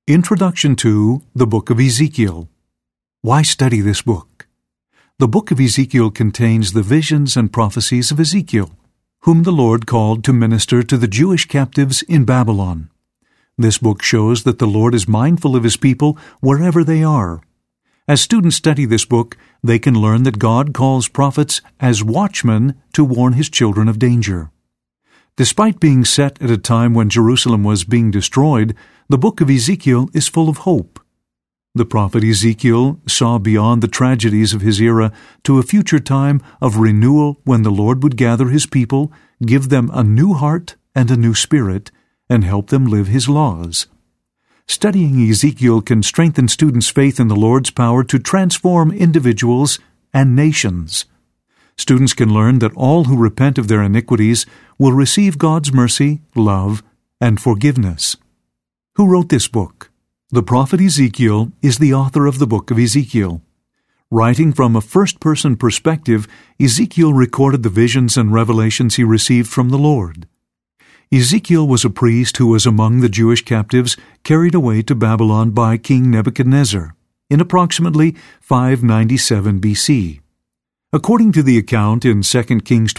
Introduction to the Book of Ezekiel. Why study this book? The book of Ezekiel contains the visions and prophecies of Ezekiel, whom the Lord called to minister to the Jewish captives in Babylon. This book shows that the Lord is mindful of His people wherever they are. As students study this book, they can learn that God calls prophets as watchmen to warn His children of danger. Despite being set at a time when Jerusalem was being destroyed, the book of Ezekiel is full of hope. The prophet Ezekiel saw beyond the tragedies of his era to a future time of renewal when the Lord would gather His people, give them a new heart and a new spirit, and help them live His laws. Studying Ezekiel can strengthen students' faith in the Lord's power to transform individuals and nations. Students can learn that all who repent of their iniquities will receive God's mercy, love, and forgiveness. Who wrote this book? The prophet Ezekiel is the author of the book of Ezekiel. Writing from a first-person perspective, Ezekiel recorded the visions and revelations he received from the Lord. Ezekiel was a priest who was among the Jewish captives carried away to Babylon by King Nebuchadnezzar in approximately 597 BC. According to the account in 2 Kings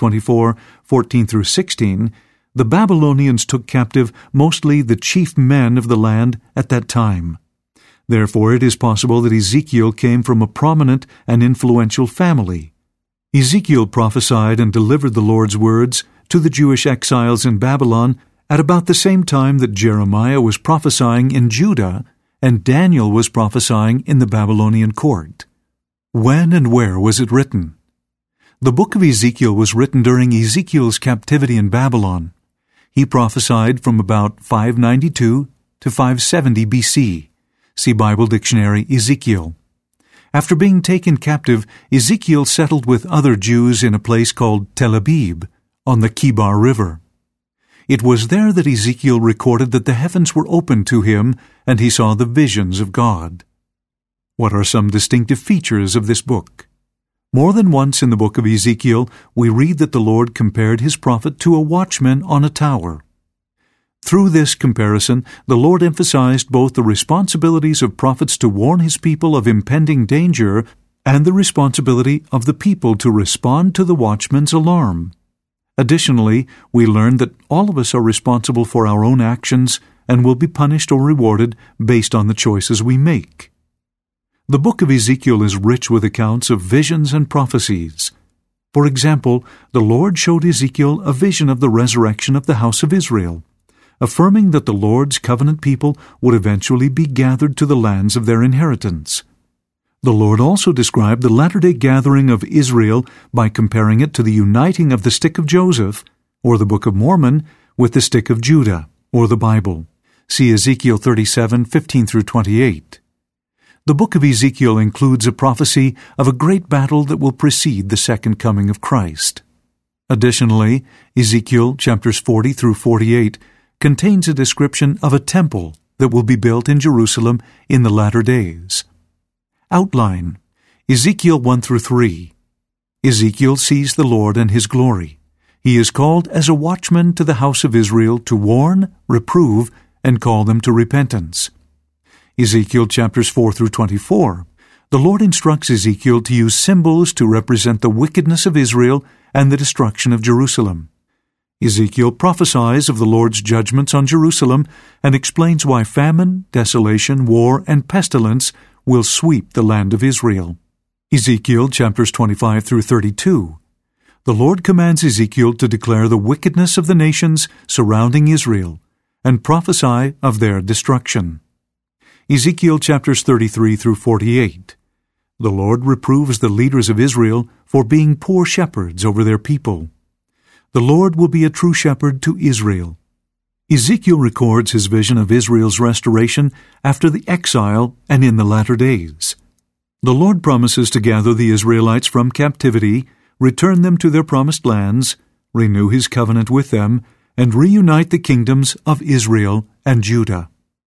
24:14-16, the Babylonians took captive mostly the chief men of the land at that time. Therefore, it is possible that Ezekiel came from a prominent and influential family. Ezekiel prophesied and delivered the Lord's words to the Jewish exiles in Babylon at about the same time that Jeremiah was prophesying in Judah and Daniel was prophesying in the Babylonian court. When and where was it written? The book of Ezekiel was written during Ezekiel's captivity in Babylon. He prophesied from about 592 to 570 BC. See Bible Dictionary, Ezekiel. After being taken captive, Ezekiel settled with other Jews in a place called Tel Abib on the Kibar River. It was there that Ezekiel recorded that the heavens were opened to him and he saw the visions of God. What are some distinctive features of this book? More than once in the book of Ezekiel, we read that the Lord compared His prophet to a watchman on a tower. Through this comparison, the Lord emphasized both the responsibilities of prophets to warn His people of impending danger and the responsibility of the people to respond to the watchman's alarm. Additionally, we learn that all of us are responsible for our own actions and will be punished or rewarded based on the choices we make. The book of Ezekiel is rich with accounts of visions and prophecies. For example, the Lord showed Ezekiel a vision of the resurrection of the house of Israel, affirming that the Lord's covenant people would eventually be gathered to the lands of their inheritance. The Lord also described the latter-day gathering of Israel by comparing it to the uniting of the stick of Joseph, or the Book of Mormon, with the stick of Judah, or the Bible. See Ezekiel 37:15-28. The book of Ezekiel includes a prophecy of a great battle that will precede the second coming of Christ. Additionally, Ezekiel chapters 40-48 contains a description of a temple that will be built in Jerusalem in the latter days. Outline: Ezekiel 1-3. Ezekiel sees the Lord and His glory. He is called as a watchman to the house of Israel to warn, reprove, and call them to repentance. Ezekiel chapters 4-24. The Lord instructs Ezekiel to use symbols to represent the wickedness of Israel and the destruction of Jerusalem. Ezekiel prophesies of the Lord's judgments on Jerusalem and explains why famine, desolation, war, and pestilence will sweep the land of Israel. Ezekiel chapters 25-32. The Lord commands Ezekiel to declare the wickedness of the nations surrounding Israel and prophesy of their destruction. Ezekiel chapters 33-48. The Lord reproves the leaders of Israel for being poor shepherds over their people. The Lord will be a true shepherd to Israel. Ezekiel records his vision of Israel's restoration after the exile and in the latter days. The Lord promises to gather the Israelites from captivity, return them to their promised lands, renew His covenant with them, and reunite the kingdoms of Israel and Judah.